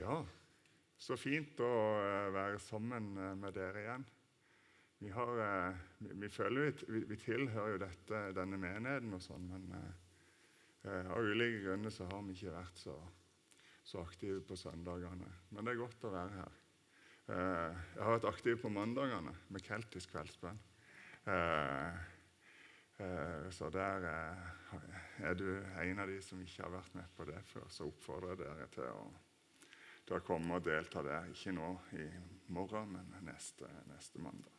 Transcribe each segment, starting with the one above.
Ja, så fint å være sammen med dere igjen. Vi føler vi tilhører jo denne menigheten og sånn, men av ulike grunner så har vi ikke vært så aktive på søndagene. Men det er godt å være her. Jeg har vært aktiv på mandagene med keltisk kveldsbønn. Så der er du en av de som ikke har vært med på det før, så oppfordrer jeg dere til å komme og delta der. Ikke nå i morgen, men neste mandag.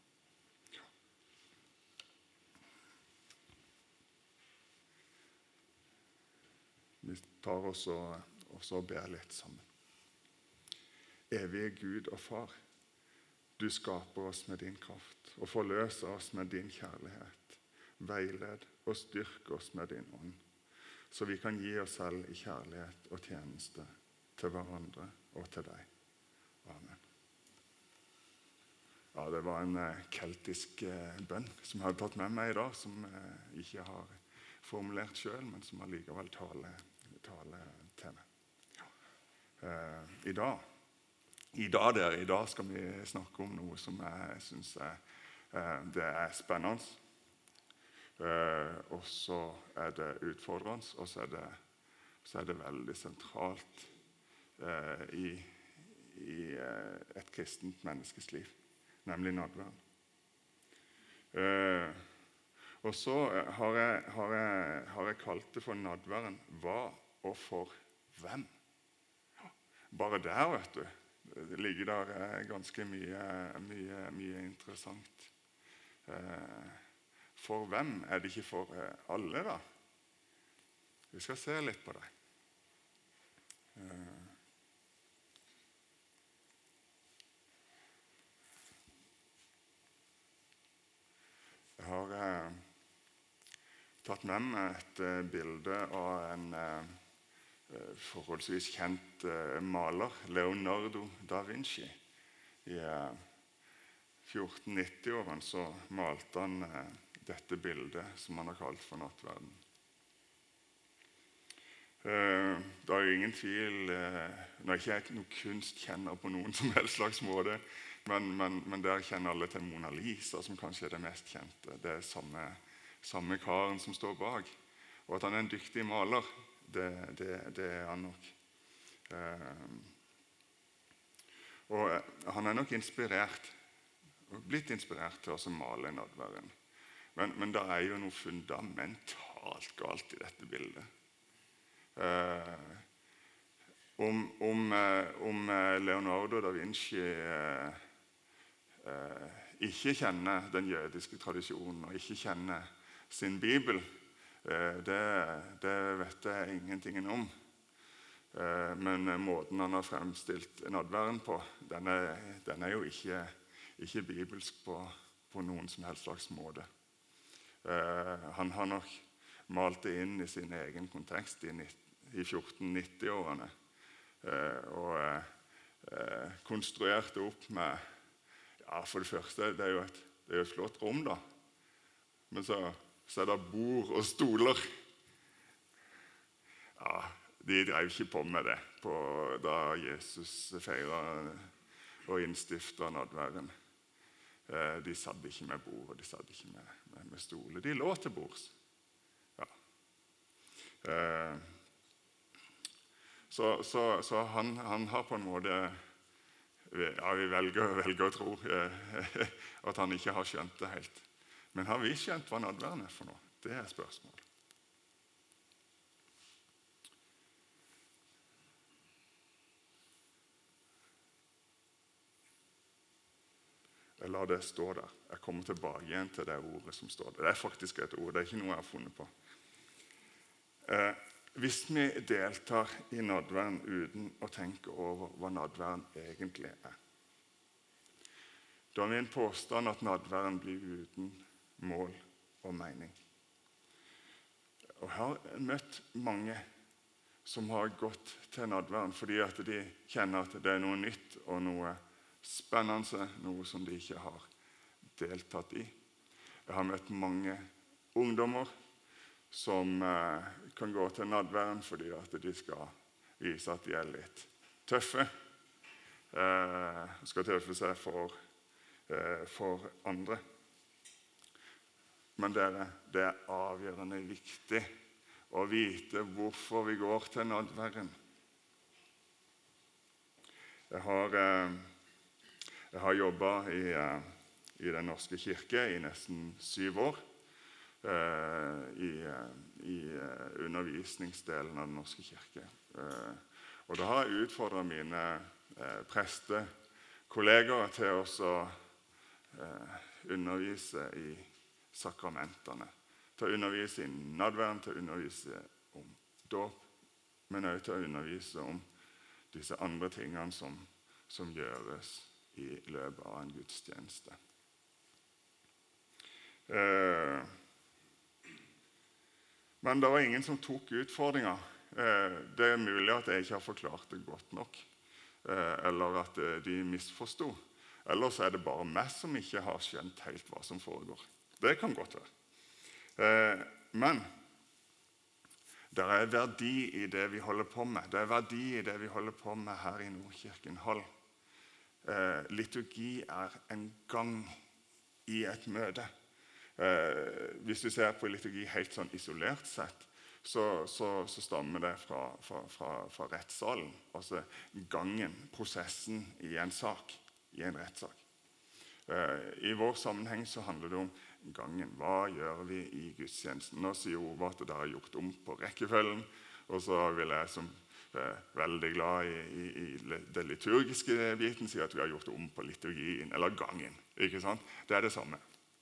Vi tar oss og ber litt sammen. Evige Gud og Far, du skaper oss med din kraft og forløser oss med din kjærlighet. Veiled og styrk oss med din ånd, så vi kan gi oss selv i kjærlighet og tjeneste til hverandre og til deg. Amen. Ja, det var en keltisk bønn som jeg hadde tatt med meg i dag, som jeg ikke har formulert selv, men som allikevel taler til meg. I dag skal vi snakke om noe som jeg synes det er spennende. Og så er det utfordrende, og så er det veldig sentralt i et kristent menneskes liv, nemlig nadværen. Og så har jeg kalt det for nadværen. Hva og for hvem? Bare der, vet du. Det ligger der ganske mye interessant. For hvem er det ikke for alle, da? Vi skal se litt på det. Jeg har tatt med meg et bilde av en forholdsvis kjent maler, Leonardo da Vinci. I 1490-årene så malte han dette bildet som han har kalt for nattverden. Det er jo ingen tvil, når jeg ikke er noen kunstkjenner på noen som helst slags måte, men der kjenner alle til Mona Lisa, som kanskje er det mest kjente. Det er samme karen som står bak. Og at han er en dyktig maler, det er han nok. Og han er nok blitt inspirert til å male nadværen. Men det er jo noe fundamentalt galt i dette bildet. Om Leonardo da Vinci ikke kjenner den jødiske tradisjonen og ikke kjenner sin bibel, det vet jeg ingenting om. Men måten han har fremstilt nadværen på, den er jo ikke bibelsk på noen som helst slags måte. Han har nok malt det inn i sin egen kontekst i 1490-årene og konstruert det opp med, ja, for det første, det er jo et flott rom da, men så er det bord og stoler. Ja, de drev ikke på med det da Jesus feiret og innstiftet nadværen. De satt ikke med bord, og de satt ikke med stoler. De lå til bords. Ja. Så han har på en måte, ja, vi velger å tro at han ikke har skjønt det helt. Men har vi skjønt hva nadværen er for noe? Det er spørsmålet. Jeg lar det stå der. Jeg kommer tilbake igjen til det ordet som står der. Det er faktisk et ord, det er ikke noe jeg har funnet på. Hvis vi deltar i nadværen uten å tenke over hva nadværen egentlig er, da er min påstand at nadværen blir uten mål og mening. Og jeg har møtt mange som har gått til nadværen fordi at de kjenner at det er noe nytt og noe spennende, noe som de ikke har deltatt i. Jeg har møtt mange ungdommer som kan gå til nadværen fordi at de skal vise at de er litt tøffe, skal tøffe seg for andre. Men dere, det er avgjørende viktig å vite hvorfor vi går til nadværen. Jeg har jobbet i Den norske kirke i nesten 7 år, i undervisningsdelen av Den norske kirke. Og da har jeg utfordret mine prestekolleger til å undervise i sakramentene, til å undervise i nadværen, til å undervise om dåp, men også til å undervise om disse andre tingene som gjøres i løpet av en gudstjeneste. Men det var ingen som tok utfordringer. Det er mulig at jeg ikke har forklart det godt nok, eller at de misforstod. Ellers er det bare meg som ikke har skjønt helt hva som foregår. Det kan godt være. Men det er verdi i det vi holder på med. Det er verdi i det vi holder på med her i Nordkirken Hall. Liturgi er en gang i et møte. Hvis du ser på liturgi helt sånn isolert sett, så stammer det fra rettssalen. Altså gangen, prosessen i en sak, i en rettssak. I vår sammenheng så handler det om gangen. Hva gjør vi i gudstjenesten? Nå sier Ove at det har gjort om på rekkefølgen, og så vil jeg som veldig glad i det liturgiske biten si at vi har gjort om på liturgien, eller gangen. Ikke sant? Det er det samme.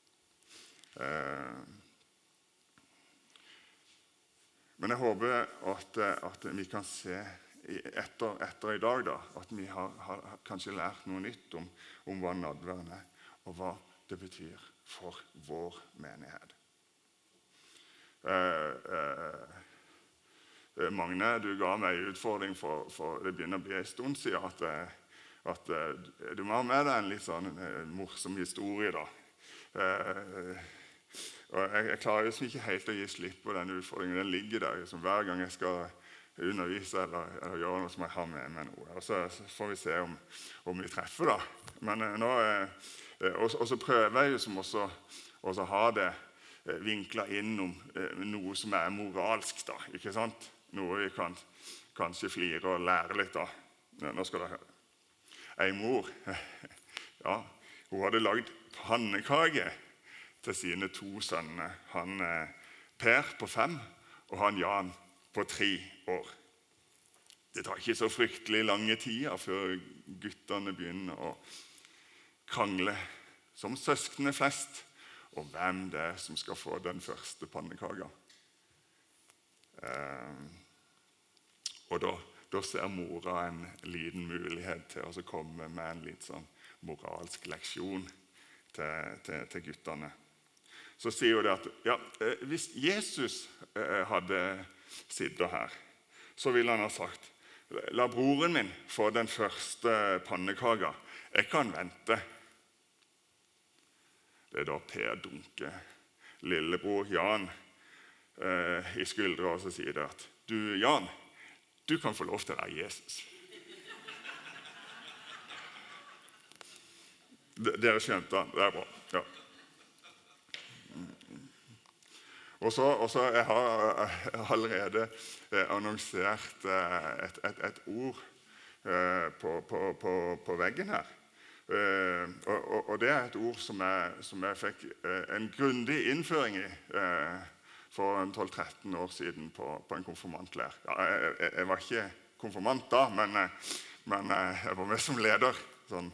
Men jeg håper at vi kan se etter i dag da, at vi har kanskje lært noe nytt om hva nadværen er, og hva det betyr for vår menighet. Magne, du ga meg en utfordring for det begynner å bli en stund siden at du må ha med deg en litt sånn morsom historie da. Og jeg klarer jo ikke helt å gi slipp på den utfordringen. Den ligger der hver gang jeg skal undervise eller gjøre noe som jeg har med meg noe. Og så får vi se om vi treffer da. Men nå, og så prøver jeg jo som også ha det vinklet innom noe som er moralsk da, ikke sant? Noe vi kan kanskje flire og lære litt da. Nå skal dere høre. En mor, ja, hun hadde laget pannekake til sine 2 sønner. Han Per på 5 og han Jan på 3 år. Det tar ikke så fryktelig lange tider før guttene begynner å krangle som søskene flest om hvem det er som skal få den første pannekaka. Og da ser mora en liten mulighet til å komme med en litt sånn moralsk leksjon til guttene. Så sier hun det at ja, hvis Jesus hadde sittet her, så ville han ha sagt, la broren min få den første pannekaka. Jeg kan vente. Det er da Per dunker lillebror Jan i skuldra, og så sier det at du Jan, du kan få lov til å være Jesus. Dere skjønte han, det er bra. Ja. Og så jeg har allerede annonsert et ord på veggen her. Og det er et ord som jeg fikk en grundig innføring i for 12-13 år siden på en konfirmantlær. Ja, jeg var ikke konfirmant da, men jeg var med som leder. Sånn.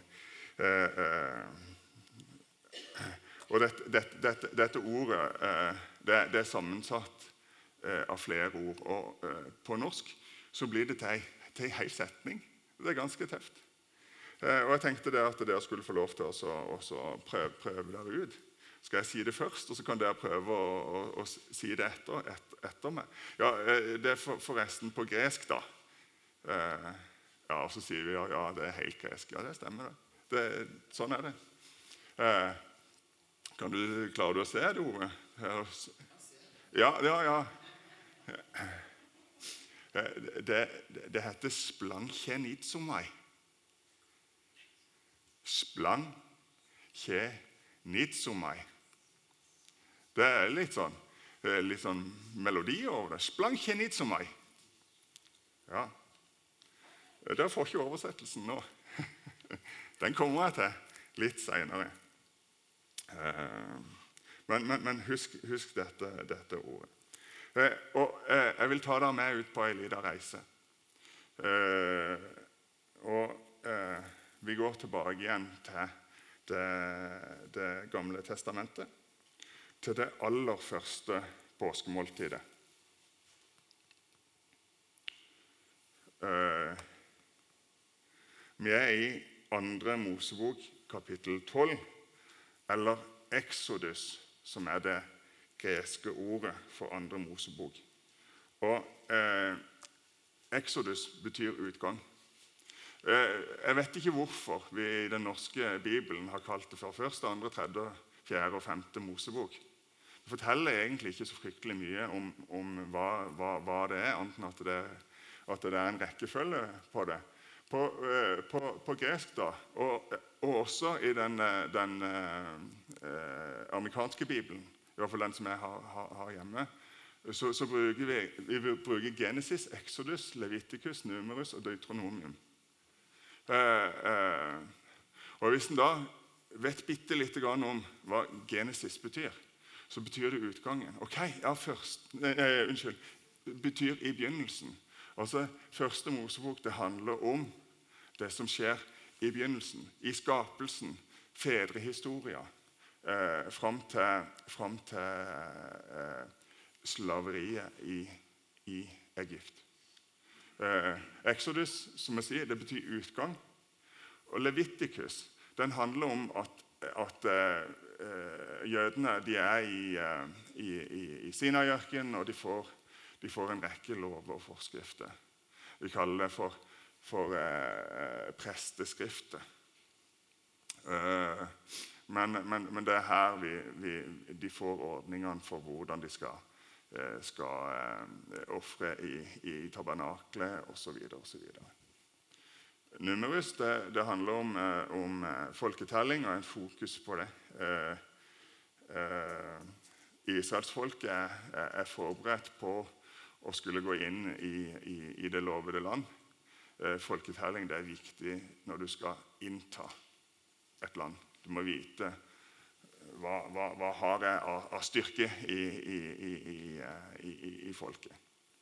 Og dette ordet det er sammensatt av flere ord, og på norsk så blir det til en hel setning. Det er ganske tøft. Og jeg tenkte det at dere skulle få lov til å prøve dere ut. Skal jeg si det først, og så kan dere prøve å si det etter meg. Ja, det er forresten på gresk da. Ja, og så sier vi ja, det er helt gresk. Ja, det stemmer det. Sånn er det. Klarer du å se det ordet? Ja. Det heter splankenitsomai. splang kje nitsomai. Det litt sånn melodi over det. Splang kje nitsomai. Ja, det får ikke oversettelsen nå. Den kommer jeg til litt senere. Men husk dette ordet. Og jeg vil ta deg med ut på en liten reise. Vi går tilbake igjen til det gamle testamentet, til det aller første påskemåltidet. Vi i 2. Mosebok, kapittel 12, eller Exodus, som det greske ordet for 2. Mosebok. Og Exodus betyr utgang. Jeg vet ikke hvorfor vi i den norske Bibelen har kalt det for 1., 2., 3., 4. og 5. Mosebok. Det forteller egentlig ikke så fryktelig mye om hva det annet enn at det en rekkefølge på det. På gresk da, og også i den amerikanske Bibelen, i hvert fall den som jeg har hjemme, så bruker vi Genesis, Exodus, Leviticus, Numerus og Deuteronomium. Og hvis en da vet bitte litt om hva Genesis betyr, så betyr det utgangen. Ok, ja, betyr i begynnelsen. Altså, 1. Mosebok, det handler om det som skjer i begynnelsen, i skapelsen, fedrehistoria, frem til slaveriet i Egypt. Exodus, som jeg sier, det betyr utgang. Og Leviticus, den handler om at jødene, de i Sinai-ørkenen, og de får en rekke lover og forskrifter. Vi kaller det for presteskrifter. Men det her de får ordningene for hvordan de skal offre i tabernaklet, og så videre, og så videre. Numerus, det handler om folketelling og en fokus på det. Israelsfolket forberedt på å skulle gå inn i det lovede land. Folketelling, det viktig når du skal innta et land. Du må vite hva har jeg av styrke i folket.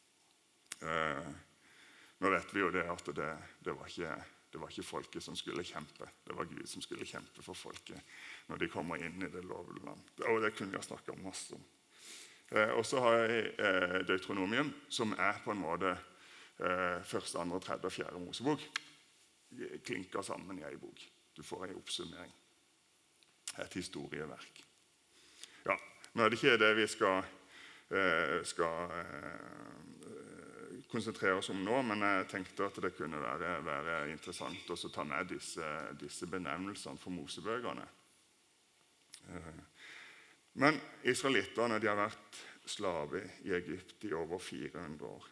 Nå vet vi jo det at det var ikke folket som skulle kjempe. Det var Gud som skulle kjempe for folket når de kommer inn i det lovede land. Og det kunne vi ha snakket om masse om. Og så har jeg Deuteronomium, som på en måte 1., 2., 3. og 4. Mosebok klinker sammen i en bok. Du får en oppsummering. Et historieverk. Ja, nå det ikke det vi skal konsentrere oss om nå, men jeg tenkte at det kunne være interessant å ta med disse benevnelsene for Mosebøkene. Men israelitterne, de har vært slave i Egypt i over 400 år.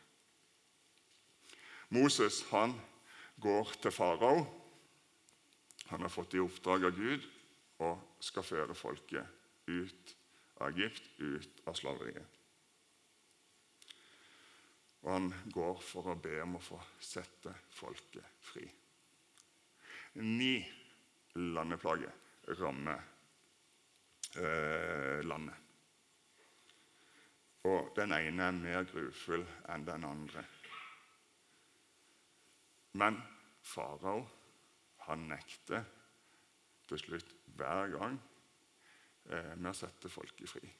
Moses, han går til farao. Han har fått i oppdrag av Gud og skal føre folket ut av Egypt, ut av slaveriet. Og han går for å be om å få sette folket fri. 9 landeplager rammer landet. Og den ene mer grufull enn den andre. Men farao, han nekter til slutt hver gang med å sette folket fri.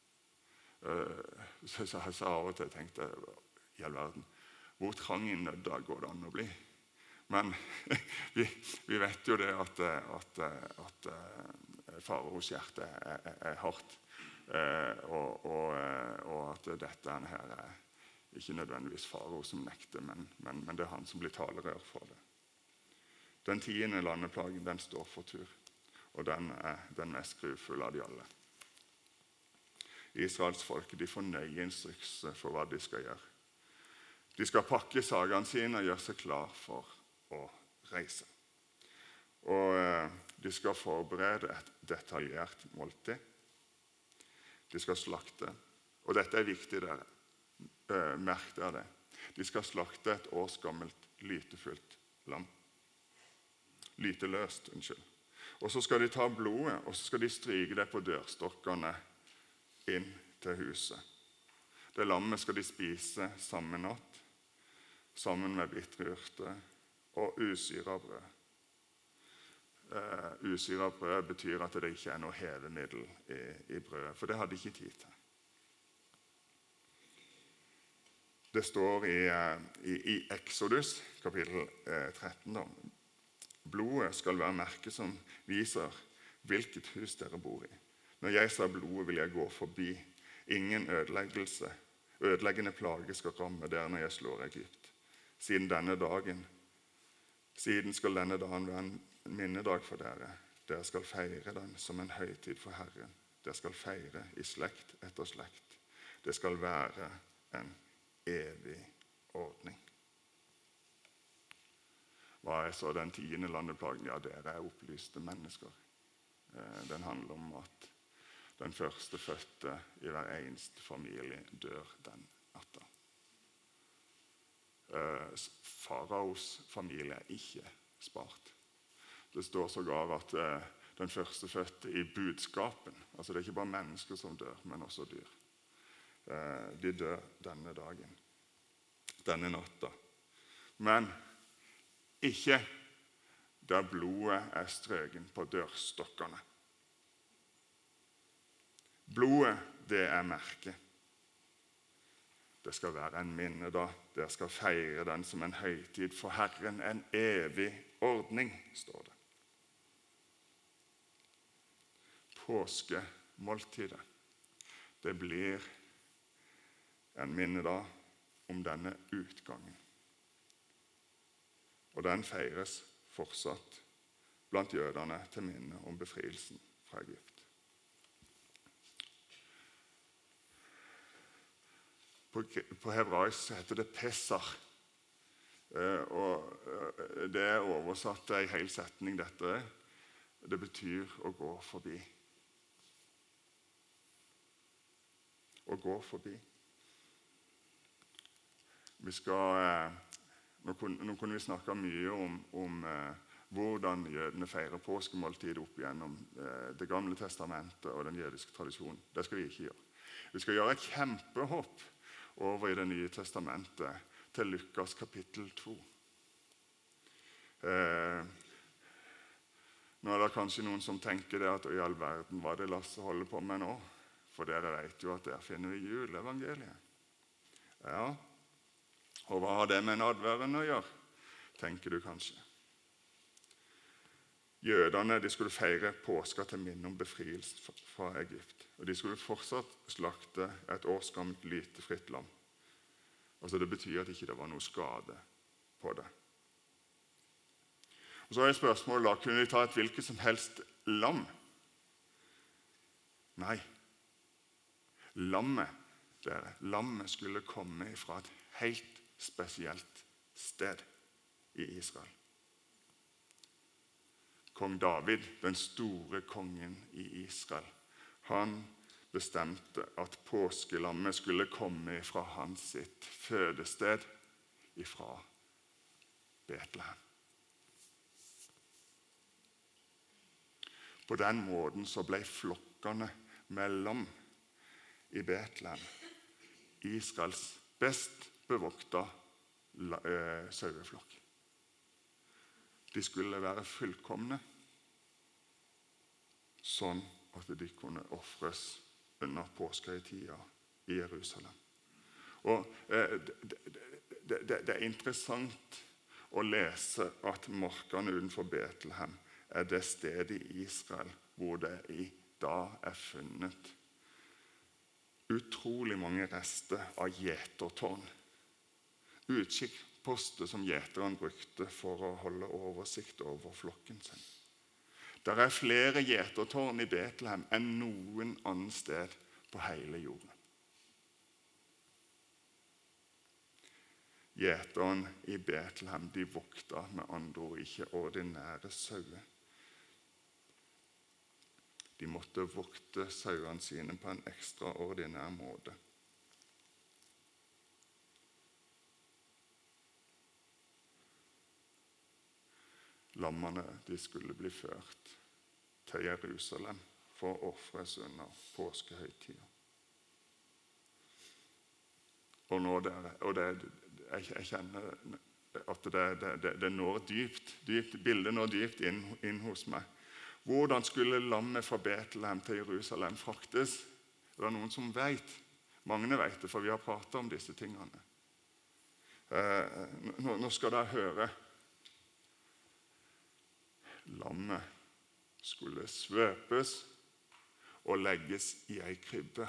Så jeg av og til tenkte i all verden, hvor trang i nødda går det an å bli? Men vi vet jo det at faraos hjerte hardt, og at dette her ikke nødvendigvis farao som nekter, men det han som blir talerør for det. Den 10. landeplagen, den står for tur, og den den mest grufulle av de alle. Israels folk, de får nøye instrukser for hva de skal gjøre. De skal pakke sagene sine og gjøre seg klar for å reise. Og de skal forberede et detaljert måltid. De skal slakte. Og dette er viktig, dere. Merk dere det. De skal slakte et årsgammelt, lytefullt lam. Lyteløst, unnskyld. Og så skal de ta blodet, og så skal de stryke det på dørstokkene inn til huset. Det lammet skal de spise samme natt, sammen med bitre urter og usyret brød. Usyret brød betyr at det ikke er noe hevemiddel i brødet, for det hadde de ikke tid til. Det står i Exodus, kapittel 13, da. Blodet skal være merket som viser hvilket hus dere bor i. Når jeg ser blodet, vil jeg gå forbi. Ingen ødeleggende plage skal ramme dere når jeg slår Egypt. Siden skal denne dagen være en minnedag for dere. Dere skal feire den som en høytid for Herren. Dere skal feire i slekt etter slekt. Det skal være en evig ordning. Hva er så den 10. landeplagen? Ja, dere er opplyste mennesker. Den handler om at den første fødte i hver eneste familie dør den natta. Faraos familie er ikke spart. Det står sågar at den første fødte i budskapen, altså det er ikke bare mennesker som dør, men også dyr. De dør denne dagen, denne natta. Men ikke der blodet er strøken på dørstokkene. Blodet, det er merket. Det skal være en minnedag. Dere skal feire den som en høytid for Herren, en evig ordning, står det. Påskemåltidet, det blir en minnedag om denne utgangen. Og den feires fortsatt blant jødene til minne om befrielsen fra Egypt. På hebraisk heter det Pesach, og det er oversatt til en hel setning dette. Det betyr å gå forbi. Å gå forbi. Nå kunne vi snakke mye om hvordan jødene feirer påskemåltid opp gjennom det gamle testamentet og den jødiske tradisjonen. Det skal vi ikke gjøre. Vi skal gjøre et kjempehopp over i det nye testamentet til Lukas kapittel 2. Nå er det kanskje noen som tenker det at i all verden hva det Lasse holder på med nå, for dere vet jo at der finner vi juleevangeliet. Ja, og hva har det med nadværen å gjøre, tenker du kanskje. Jødene de skulle feire påska til minne om befrielsen fra Egypt. Og de skulle fortsatt slakte et årsgammelt lytefritt lam. Altså det betyr at ikke det var noe skade på det. Og så er spørsmålet da, kunne de ta et hvilket som helst lam? Nei. Lammet skulle komme fra et helt spesielt sted i Israel. Kong David, den store kongen i Israel, han bestemte at påskelammet skulle komme fra hans sitt fødested, ifra Betlehem. På den måten så ble flokkene med lam i Betlehem Israels best bevokta saueflokk. De skulle være fullkomne, sånn at de kunne offres under påskehøytida i Jerusalem. Og det er interessant å lese at markene utenfor Betlehem er det stedet i Israel hvor det i dag er funnet utrolig mange rester av gjetertårn. Utkikkposter som gjeteren brukte for å holde oversikt over flokken sin. Det er flere gjetertårn i Betlehem enn noen annen sted på hele jorden. Gjeterne i Betlehem, de vokta med andre ord ikke ordinære sauer. De måtte vokte sauene sine på en ekstraordinær måte. Lammene de skulle bli ført til Jerusalem for å ofres under påskehøytiden. Og nå jeg kjenner at det når dypt, bildet når dypt inn hos meg. Hvordan skulle lammet fra Betlehem til Jerusalem fraktes? Det er noen som vet. Mange vet det, for vi har pratet om disse tingene. Nå skal dere høre. Lammet skulle svøpes og legges i en krybbe.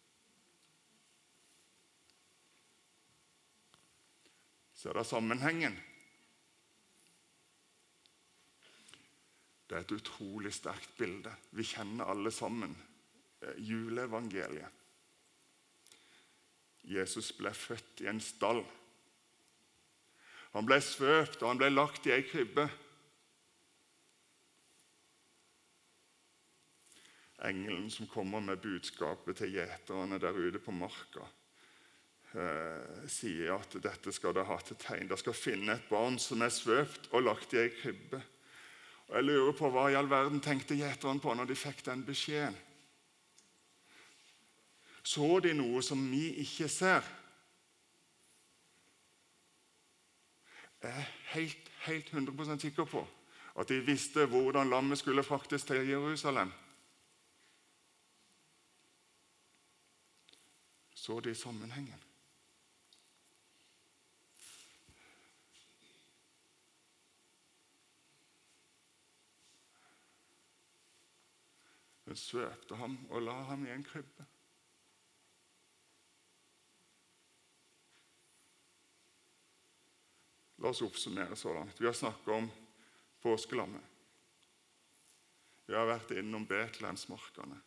Ser dere sammenhengen? Det er et utrolig sterkt bilde. Vi kjenner alle sammen juleevangeliet. Jesus ble født i en stall. Han ble svøpt, og han ble lagt i en krybbe. Engelen som kommer med budskapet til gjeterne der ute på marka, sier at dette skal dere ha til tegn. Dere skal finne et barn som er svøpt og lagt i en krybbe. Og jeg lurer på hva i all verden tenkte gjeterne på når de fikk den beskjeden. Så de noe som vi ikke ser? Jeg er helt 100% sikker på at de visste hvordan lammet skulle fraktes til Jerusalem. Så de sammenhengen? Hun svøpte ham og la ham i en krybbe. La oss oppsummere så langt. Vi har snakket om påskelammet. Vi har vært innom Betlehemsmarkene.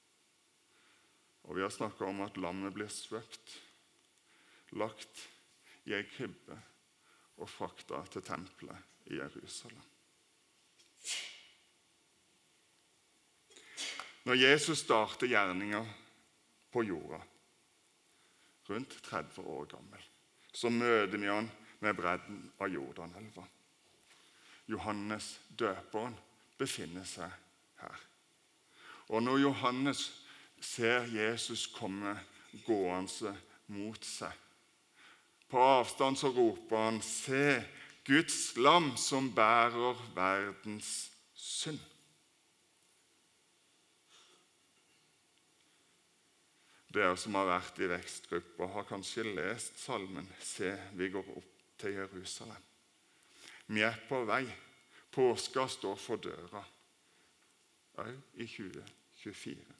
Og vi har snakket om at lammet blir svøpt, lagt i en krybbe og fraktet til tempelet i Jerusalem. Når Jesus starter gjerninger på jorda, rundt 30 år gammel, så møter vi han med bredden av Jordanelva. Johannes døperen befinner seg her. Og når Johannes ser Jesus komme gående mot seg, på avstand så roper han: «Se, Guds lam som bærer verdens synd.» Dere som har vært i vekstgrupper, har kanskje lest salmen «Se, vi går opp til Jerusalem». Vi er på vei. Påska står for døra, også i 2024.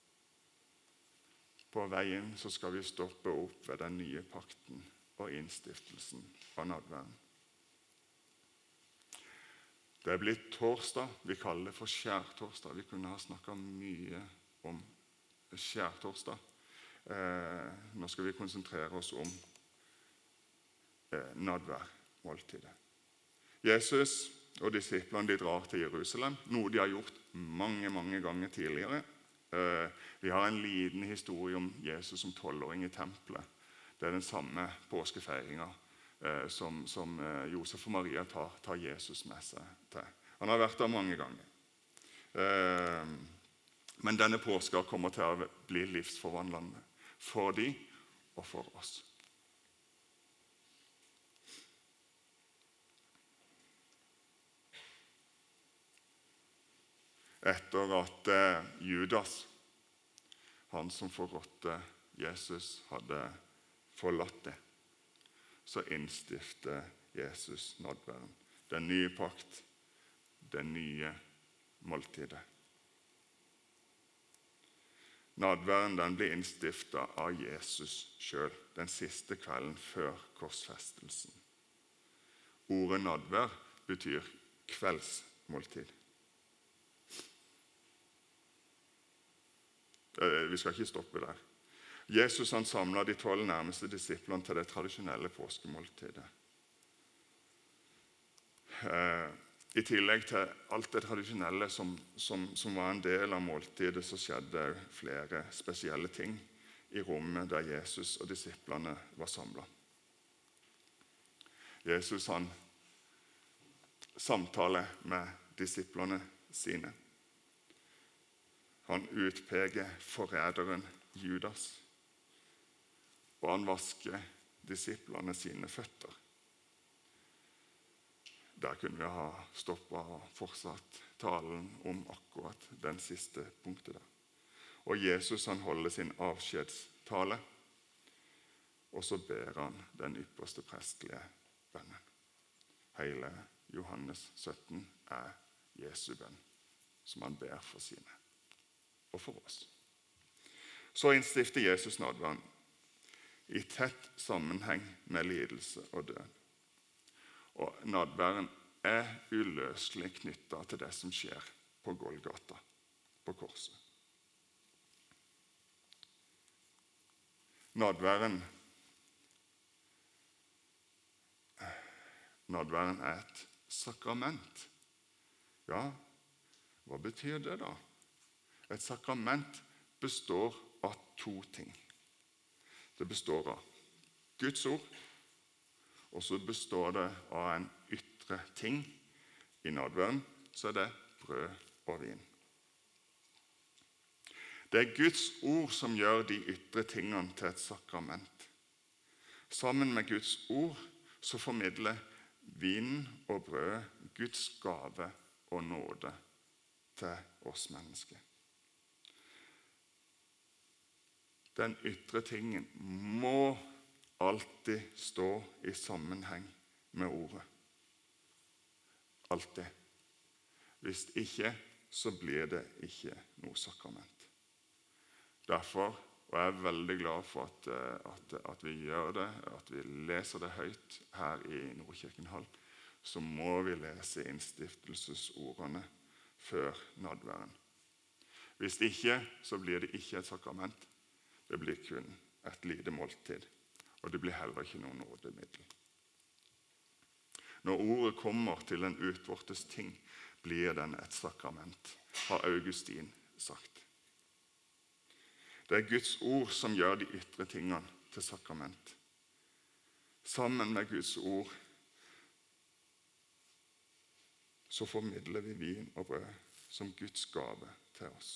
På veien så skal vi stoppe opp ved den nye pakten og innstiftelsen av nadværen. Det er blitt torsdag. Vi kaller det for skjærtorsdag. Vi kunne ha snakket mye om skjærtorsdag. Nå skal vi konsentrere oss om nadværmåltidet. Jesus og disiplene de drar til Jerusalem, noe de har gjort mange ganger tidligere. Vi har en liten historie om Jesus som 12-åring i tempelet. Det er den samme påskefeiringen som Josef og Maria tar Jesus med seg til. Han har vært der mange ganger. Men denne påska kommer til å bli livsforvandlende for de og for oss. Etter at Judas, han som forrådte Jesus, hadde forlatt det, så innstifter Jesus nadværen. Den nye pakt, det nye måltidet. Nadværen den ble innstiftet av Jesus selv den siste kvelden før korsfestelsen. Ordet nadvær betyr kveldsmåltid. Vi skal ikke stoppe der. Jesus han samlet de 12 nærmeste disiplene til det tradisjonelle påskemåltidet. I tillegg til alt det tradisjonelle som var en del av måltidet, så skjedde flere spesielle ting i rommet der Jesus og disiplene var samlet. Jesus han samtaler med disiplene sine. Han utpeker forræderen Judas, og han vasker disiplene sine føtter. Der kunne vi ha stoppet og fortsatt talen om akkurat den siste punktet der. Og Jesus han holder sin avskjedstale, og så ber han den ypperste prestelige bønnen. Hele Johannes 17 er Jesu bønn, som han ber for sine og for oss. Så innstifter Jesus nadværen i tett sammenheng med lidelse og død. Og nadværen er uløselig knyttet til det som skjer på Golgata, på korset. Nadværen er et sakrament. Ja, hva betyr det da? Et sakrament består av 2 ting. Det består av Guds ord, og så består det av en ytre ting. I nadværen så er det brød og vin. Det er Guds ord som gjør de ytre tingene til et sakrament. Sammen med Guds ord så formidler vinen og brødet Guds gave og nåde til oss mennesker. Den ytre tingen må alltid stå i sammenheng med ordet. Alltid. Hvis ikke, så blir det ikke noe sakrament. Derfor, og jeg er veldig glad for at vi gjør det, at vi leser det høyt her i Nordkirken Hall, så må vi lese innstiftelsesordene før nadværen. Hvis ikke, så blir det ikke et sakrament. Det blir kun et lite måltid, og det blir heller ikke noe nådemiddel. Når ordet kommer til den utvortes ting, blir den et sakrament, har Augustin sagt. Det er Guds ord som gjør de ytre tingene til sakrament. Sammen med Guds ord så formidler vi vin og brød som Guds gave til oss.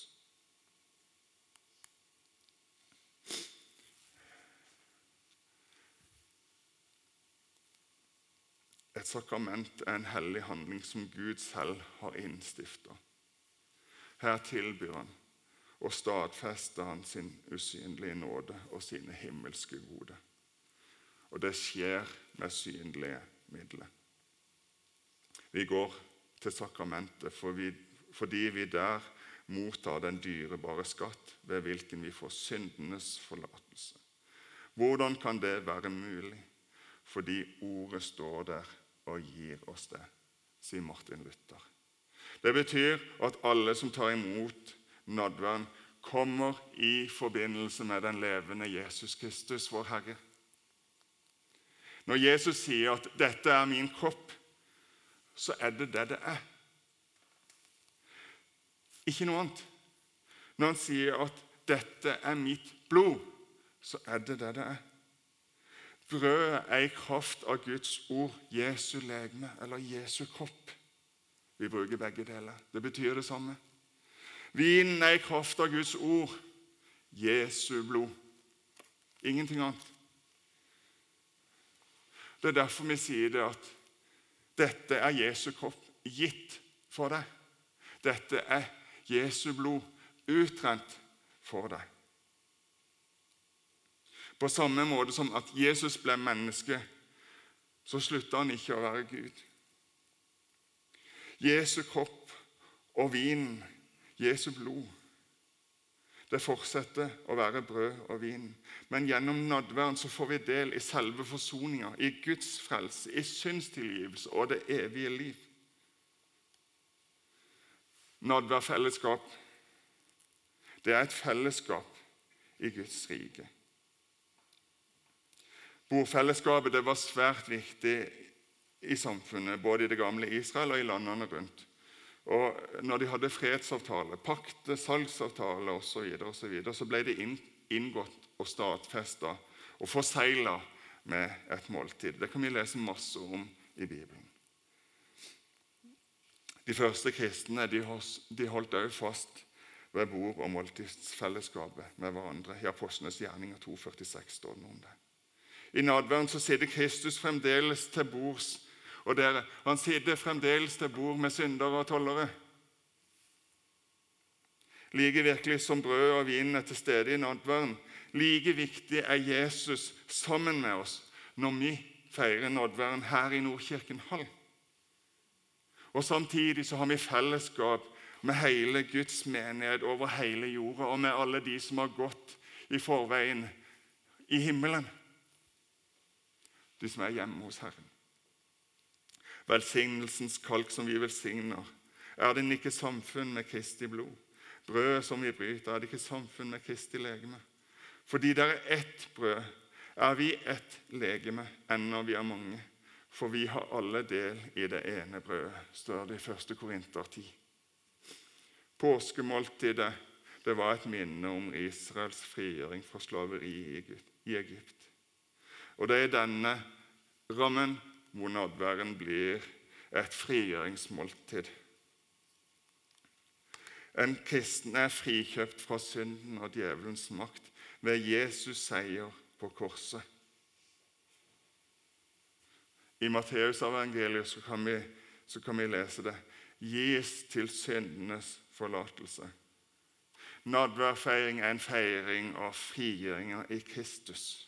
Et sakrament er en hellig handling som Gud selv har innstiftet. Her tilbyr han og stadfester han sin usynlige nåde og sine himmelske gode. Og det skjer med synlige midler. Vi går til sakramentet fordi vi der mottar den dyrebare skatt ved hvilken vi får syndenes forlatelse. Hvordan kan det være mulig? Fordi ordet står der og gir oss det, sier Martin Luther. Det betyr at alle som tar imot nadværen kommer i forbindelse med den levende Jesus Kristus, vår Herre. Når Jesus sier at dette er min kropp, så er det det det er. Ikke noe annet. Når han sier at dette er mitt blod, så er det det det er. Brødet er i kraft av Guds ord, Jesu legeme, eller Jesu kropp. Vi bruker begge deler. Det betyr det samme. Vinen er i kraft av Guds ord, Jesu blod. Ingenting annet. Det er derfor vi sier det at dette er Jesu kropp gitt for deg. Dette er Jesu blod utrent for deg. På samme måte som at Jesus ble menneske, så sluttet han ikke å være Gud. Jesu kropp og vin, Jesu blod, det fortsetter å være brød og vin. Men gjennom nadværen så får vi del i selve forsoningen, i Guds frelse, i syndstilgivelse og det evige liv. Nadværfellesskap, det er et fellesskap i Guds rike. Bordfellesskapet det var svært viktig i samfunnet, både i det gamle Israel og i landene rundt. Og når de hadde fredsavtale, pakte, salgsavtale osv., så ble det inngått og stadfestet og forseglet med et måltid. Det kan vi lese masse om i Bibelen. De første kristne de holdt også fast ved bord- og måltidsfellesskapet med hverandre. I Apostlenes gjerninger 2,46 står det om det. I nadværen så sitter Kristus fremdeles til bords, og han sitter fremdeles til bord med syndere og tollere. Like virkelig som brød og vin er til stede i nadværen, like viktig er Jesus sammen med oss når vi feirer nadværen her i Nordkirken Hall. Og samtidig så har vi fellesskap med hele Guds menighet over hele jorda, og med alle de som har gått i forveien i himmelen. De som er hjemme hos Herren. Velsignelsens kalk som vi velsigner, er den ikke samfunn med Kristi blod? Brød som vi bryter, er det ikke samfunn med Kristi legeme? Fordi det er ett brød, er vi ett legeme, ennå vi er mange. For vi har alle del i det ene brødet, står det i 1. Korinter 10. Påskemåltidet, det var et minne om Israels frigjøring fra slaveri i Egypt. Og det er denne rammen hvor nadværen blir et frigjøringsmåltid. En kristen er frikjøpt fra synden og djevelens makt ved Jesus seier på korset. I Matteus evangeliet så kan vi lese det. Gis til syndenes forlatelse. Nadværfeiring er en feiring av frigjøringen i Kristus.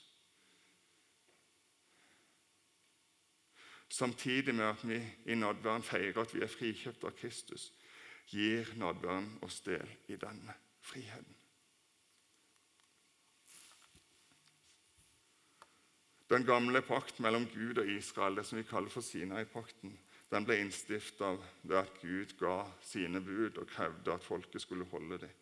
Samtidig med at vi i nadværen feirer at vi er frikjøpt av Kristus, gir nadværen oss del i denne friheten. Den gamle pakt mellom Gud og Israel, det som vi kaller for Sinai-pakten, den ble innstiftet ved at Gud ga sine bud og krevde at folket skulle holde det.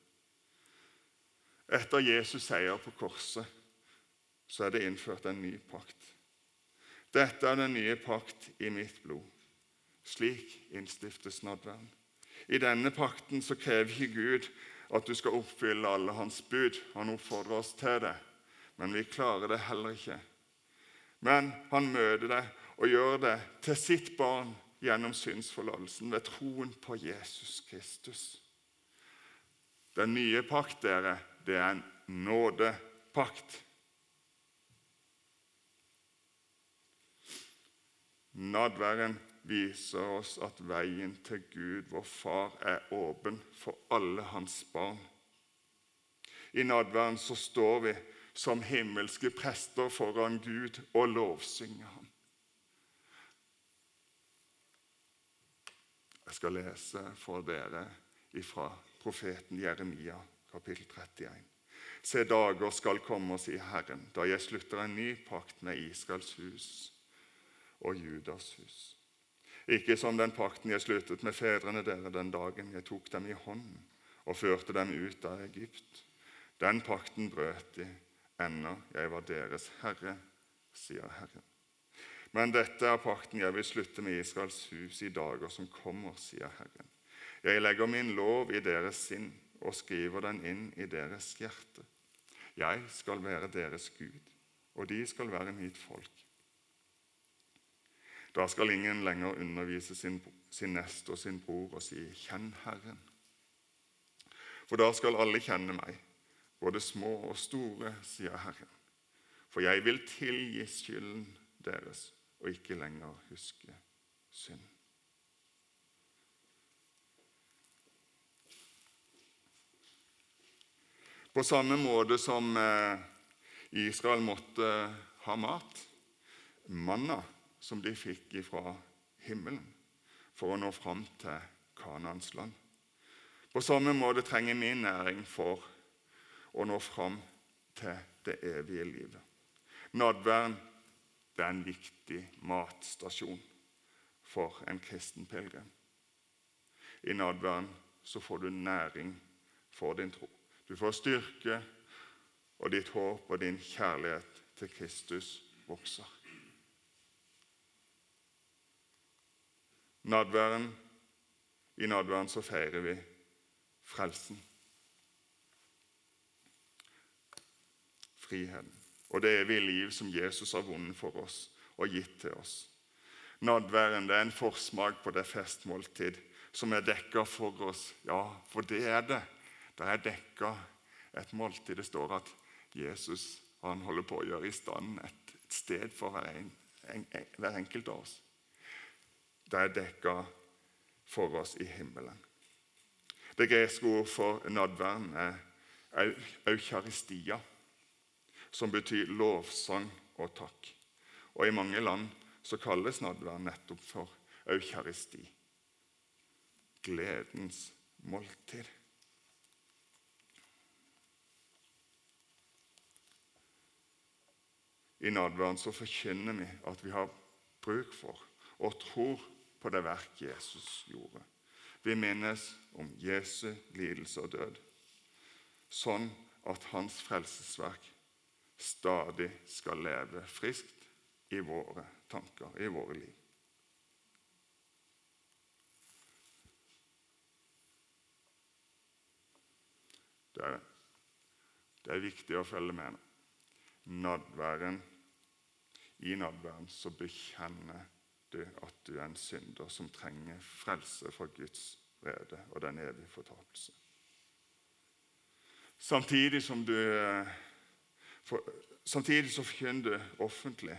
Etter Jesus seier på korset, så er det innført en ny pakt. Dette er den nye pakt i mitt blod. Slik innstiftes nadværen. I denne pakten så krever ikke Gud at du skal oppfylle alle hans bud. Han oppfordrer oss til det, men vi klarer det heller ikke. Men han møter deg og gjør det til sitt barn gjennom syndsforlattelsen ved troen på Jesus Kristus. Den nye pakt, dere, det er en nådepakt. Nadværen viser oss at veien til Gud, vår far, er åpen for alle hans barn. I nadværen så står vi som himmelske prester foran Gud og lovsynger ham. Jeg skal lese for dere fra profeten Jeremia, kapittel 31. Se, dager skal komme, sier Herren, da jeg slutter en ny pakt med Israels hus og Judas hus. Ikke som den pakten jeg sluttet med fedrene dere den dagen jeg tok dem i hånden og førte dem ut av Egypt. Den pakten brøt de, ennå jeg var deres herre, sier Herren. Men dette er pakten jeg vil slutte med Israels hus i dager som kommer, sier Herren. Jeg legger min lov i deres sinn og skriver den inn i deres hjerte. Jeg skal være deres Gud, og de skal være mitt folk. Da skal ingen lenger undervise sin neste og sin bror og si, kjenn Herren. For da skal alle kjenne meg, både små og store, sier Herren. For jeg vil tilgi skylden deres og ikke lenger huske synd. På samme måte som Israel måtte ha mat, manna, som de fikk fra himmelen for å nå fram til Kanaans land. På samme måte trenger vi næring for å nå fram til det evige livet. Nadværen, det er en viktig matstasjon for en kristen pilgrim. I nadværen så får du næring for din tro. Du får styrke, og ditt håp og din kjærlighet til Kristus vokser. I nadværen så feirer vi frelsen. Friheten. Og det evige liv som Jesus har vunnet for oss og gitt til oss. Nadværen, det en forsmak på det festmåltid som dekket for oss. Ja, for det det. Det dekket et måltid. Det står at Jesus han holder på å gjøre i stand et sted for hver enkelt av oss. Det dekket for oss i himmelen. Det greske ord for nadværen eukaristia, som betyr lovsang og takk. Og i mange land så kalles nadværen nettopp for eukaristi. Gledens måltid. I nadværen så forkynner vi at vi har bruk for og tror på det verk Jesus gjorde. Vi minnes om Jesu lidelse og død, sånn at hans frelsesverk stadig skal leve friskt i våre tanker, i våre liv. Det viktig å følge med. I nadværen så bekjenner du at du en synder som trenger frelse fra Guds vrede og den evige fortapelse. Samtidig så forkynner du offentlig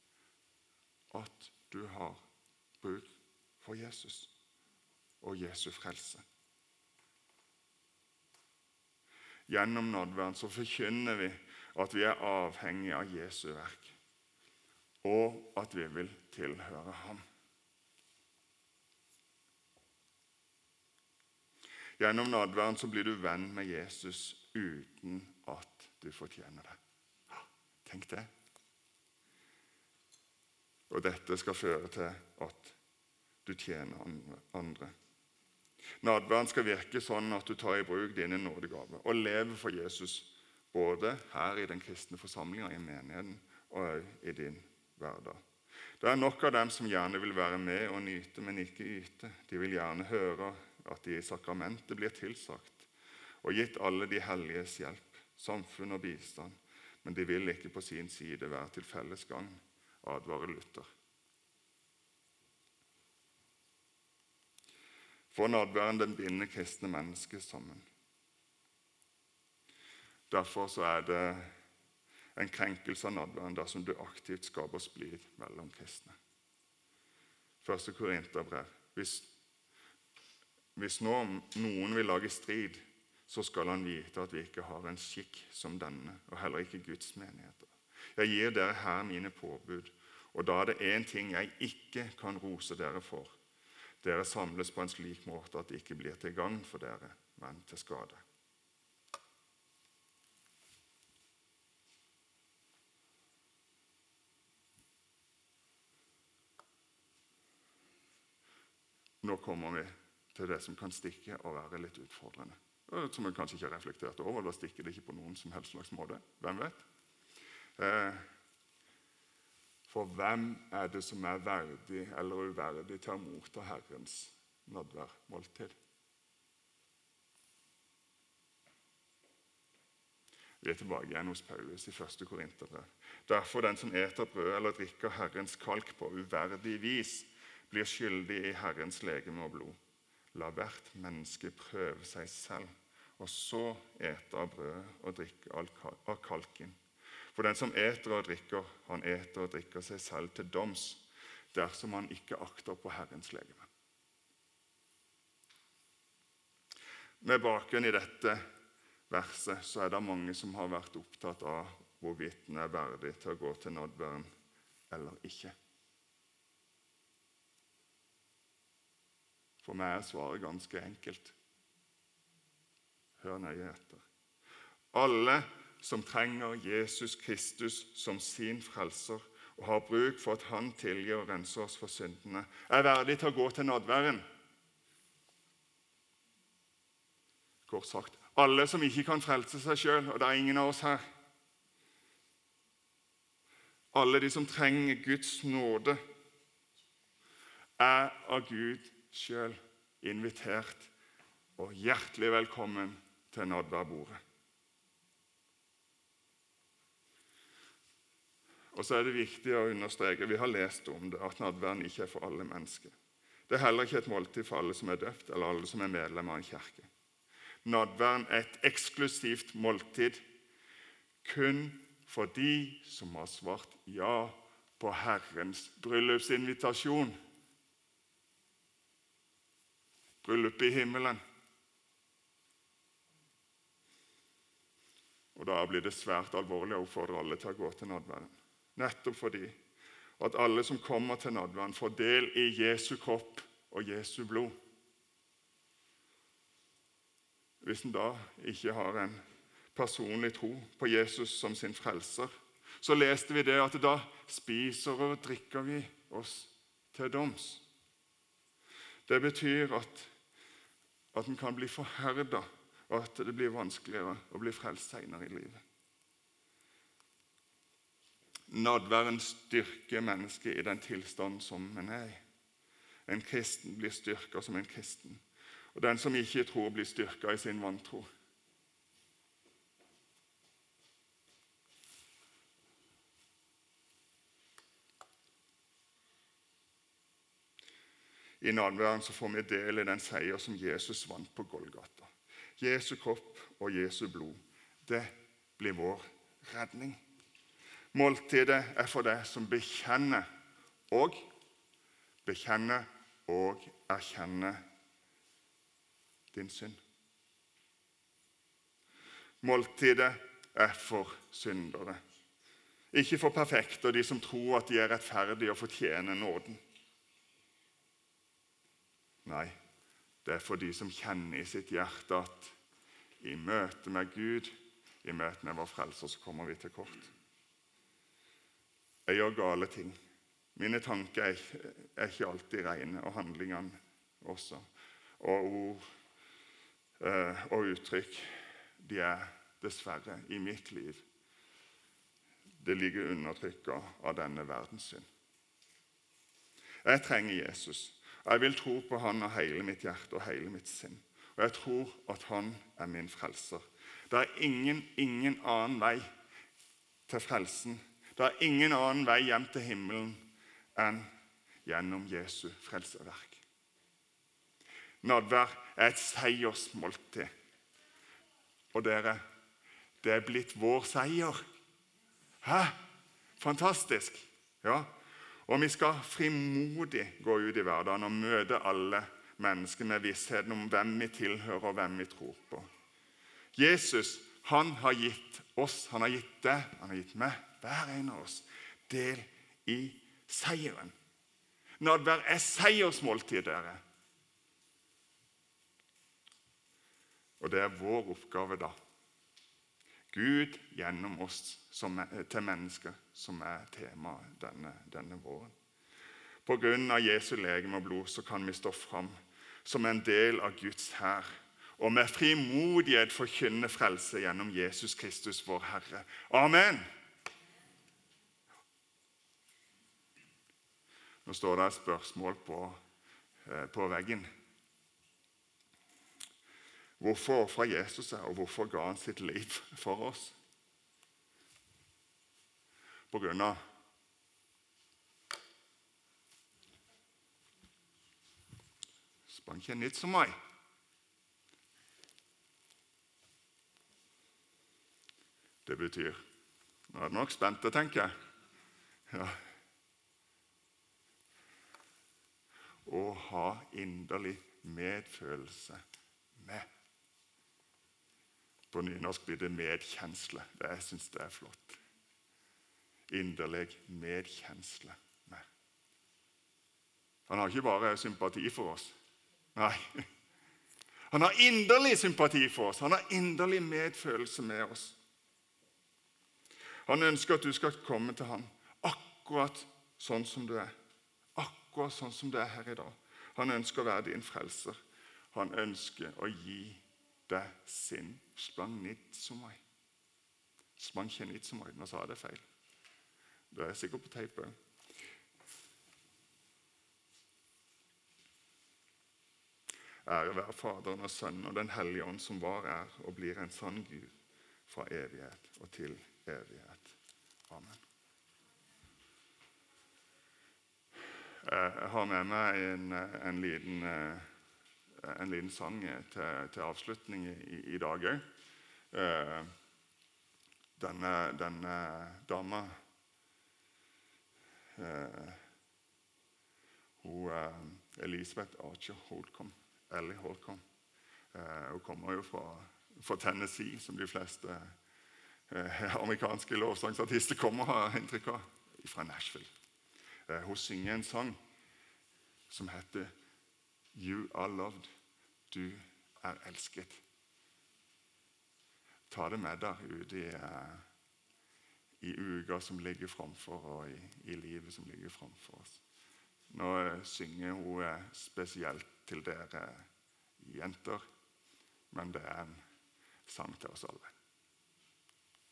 at du har bruk for Jesus og Jesu frelse. Gjennom nadværen så forkynner vi at vi avhengige av Jesu verk, og at vi vil tilhøre ham. Gjennom nadværen så blir du venn med Jesus uten at du fortjener det. Tenk det. Og dette skal føre til at du tjener andre. Nadværen skal virke sånn at du tar i bruk dine nådegaver og lever for Jesus, både her i den kristne forsamlingen, i menigheten og i din hverdag. Det nok av dem som gjerne vil være med og nyte, men ikke yte. De vil gjerne høre at de i sakramentet blir tilsagt og gitt alle de helliges hjelp, samfunn og bistand, men de vil ikke på sin side være til felles gagn, advarer Luther. For nadværen den binder kristne mennesker sammen. Derfor så det en krenkelse av nadværen dersom du aktivt skaper splid mellom kristne. 1. Korinterbrev. Hvis nå noen vil lage strid, så skal han vite at vi ikke har en skikk som denne, og heller ikke Guds menigheter. Jeg gir dere her mine påbud, og da det en ting jeg ikke kan rose dere for. Dere samles på en slik måte at det ikke blir til gagn for dere, men til skade. Nå kommer vi til det som kan stikke og være litt utfordrende. Som vi kanskje ikke har reflektert over, da stikker det ikke på noen som helst slags måte. Hvem vet? For hvem det som verdig eller uverdig til å motta Herrens nadværmåltid? Vi tilbake igjen hos Paulus i 1. Korinterbrev. Derfor den som eter brød eller drikker Herrens kalk på uverdig vis, blir skyldig i Herrens legeme og blod. La hvert menneske prøve seg selv, og så ete av brødet og drikke av kalken. For den som eter og drikker, han eter og drikker seg selv til doms, dersom han ikke akter på Herrens legeme. Med bakgrunn i dette verset så det mange som har vært opptatt av hvorvidt den verdig til å gå til nadværen eller ikke. For meg svaret ganske enkelt. Hør nøye etter. Alle som trenger Jesus Kristus som sin frelser og har bruk for at han tilgir og renser oss for syndene, verdig til å gå til nadværen. Kort sagt, alle som ikke kan frelse seg selv, og det ingen av oss her. alle de som trenger Guds nåde, er av Gud selv invitert og hjertelig velkommen til nådværbordet. Og så er det viktig å understreke, vi har lest om det, at nådværen ikke er for alle mennesker. Det er heller ikke et måltid for alle som er døpt, eller alle som er medlem av en kirke. Nådværen er et eksklusivt måltid, kun for de som har svart ja på Herrens bryllupsinvitasjon. Bryllup i himmelen. Og da blir det svært alvorlig å oppfordre alle til å gå til nådværen. Nettopp fordi at alle som kommer til nådværen får del i Jesu kropp og Jesu blod. Hvis en da ikke har en personlig tro på Jesus som sin frelser, så leste vi det at da spiser og drikker vi oss til doms. Det betyr at en kan bli forherdet, og at det blir vanskeligere å bli frelst senere i livet. Nådværen styrker mennesket i den tilstand som en er i. En kristen blir styrket som en kristen, og den som ikke tror blir styrket i sin vantro. I nådværen så får vi del i den seier som Jesus vant på Golgata. Jesu kropp og Jesu blod, det blir vår redning. Måltidet er for deg som bekjenner og erkjenner din synd. Måltidet er for syndere. Ikke for perfekte og de som tror at de er rettferdige og fortjener nåden. Nei, det er for de som kjenner i sitt hjerte at i møte med Gud, i møte med vår frelser, så kommer vi til kort. Jeg gjør gale ting. Mine tanker er ikke alltid rene, og handlingene også. Og ord og uttrykk, de er dessverre i mitt liv. Det ligger undertrykket av denne verdens synd. Jeg trenger Jesus. Jeg vil tro på han av hele mitt hjerte og hele mitt sinn. Og jeg tror at han er min frelser. Det er ingen annen vei til frelsen. Det er ingen annen vei hjem til himmelen enn gjennom Jesu frelseverk. Nådvær er et seiersmåltid. Og dere, det er blitt vår seier. Hæ? Fantastisk! Ja. Og vi skal frimodig gå ut i hverdagen og møte alle mennesker med vissheten om hvem vi tilhører og hvem vi tror på. Jesus, han har gitt oss, han har gitt deg, han har gitt meg, hver en av oss, del i seieren. Nådvær er seiersmåltid, dere. Og det er vår oppgave da. Gud gjennom oss til mennesker som er tema denne våren. På grunn av Jesu legeme og blod så kan vi stå fram som en del av Guds hær, og med frimodighet forkynne frelse gjennom Jesus Kristus, vår Herre. Amen! Nå står det et spørsmål på veggen. Hvorfor offret Jesus seg, og hvorfor ga han sitt liv for oss? På grunn av sprang ikke nytt som meg. Det betyr, nå er det nok spent, tenker jeg. Ja. Å ha inderlig medfølelse med. På nynorsk blir det medkjensle. Jeg synes det er flott. Inderlig medkjensle med. Han har ikke bare sympati for oss. Nei. Han har inderlig sympati for oss. Han har inderlig medfølelse med oss. Han ønsker at du skal komme til ham akkurat sånn som du er. Akkurat sånn som du er her i dag. Han ønsker å være din frelser. Han ønsker å gi deg sin. Sprang nitt som meg. Sprang ikke nitt som meg, nå sa jeg det feil. Det er sikkert på teip også. Ære være Faderen og Sønnen og Den hellige ånd, som var, og blir en sann Gud fra evighet og til evighet. Amen. Jeg har med meg en liten sang til avslutning i dag også. Denne dama, Elisabeth Archer Holcomb, Ellie Holcomb. Hun kommer jo fra Tennessee, som de fleste amerikanske lovsangsartister kommer, har inntrykk av, fra Nashville. Hun synger en sang som heter You are loved, du er elsket. Ta det med deg ut i uka som ligger framfor, og i livet som ligger framfor oss. Nå synger hun spesielt til dere jenter, men det er en sang til oss alle.